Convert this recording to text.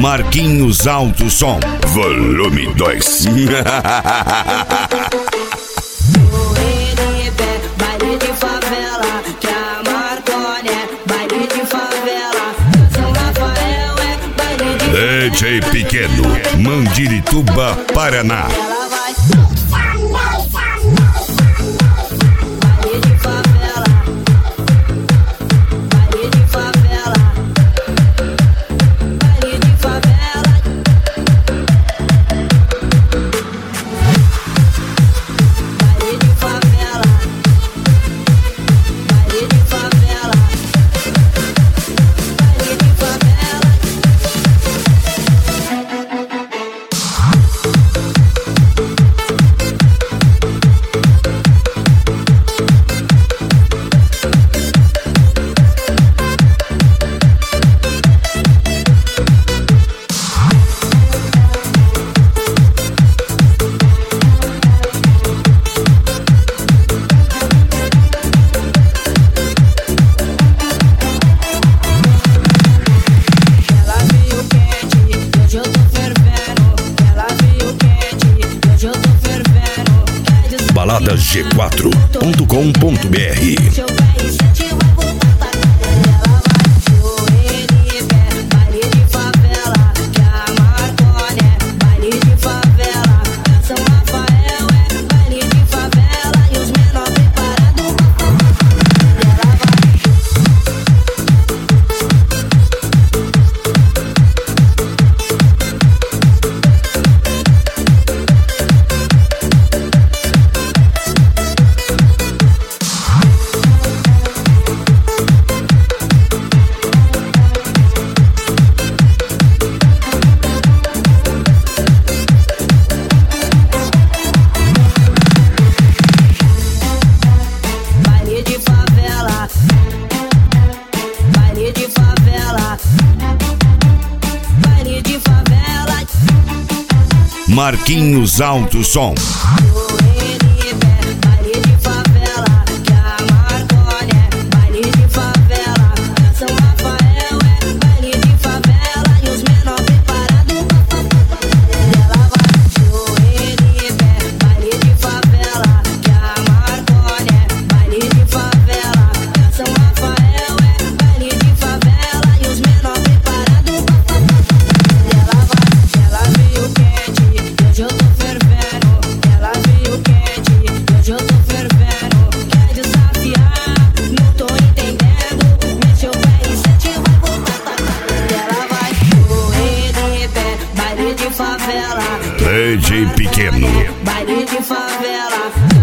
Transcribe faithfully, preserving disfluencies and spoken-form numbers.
Marquinhos Alto Som, volume dois. Baile de favela, que a Marconi é baile de favela. São Rafael é baile de D J Pequeno, Mandirituba, Paraná. ela vai. Baile de favela, baile de favela, baile de favela. Baile de favela, baile de favela, baile de favela. Ela viu quente, hoje eu tô fervendo. Ela viu quente, hoje eu tô fervendo. É de balada g quatro ponto com ponto br. seu pé e sete vai voltar pra casa. Ela vai joelho e pé, baile de favela, que a Marconi é baile de favela. São Rafael é baile de favela e os menores preparados. Ela vai. Baile de favela, baile de favela, baile de favela. Marquinhos Alto Som, Joelho e pé, baile de favela, que a Marconi é baile de favela. São Rafael é baile de favela e os menores preparados. Ela vai joelho e pé, baile de favela, que a Marconi é baile de favela. São Rafael é baile de favela e os menores preparados. Ela vai, ela viu quente, hoje eu tô fervendo. Ela viu quente, hoje eu tô fervendo. Quer desafiar, não tô entendendo. Mexeu o pé e sete vai voltar pra casa. Ela vai joelho e pé, baile de favela. D J Pequeno, Baile de favela,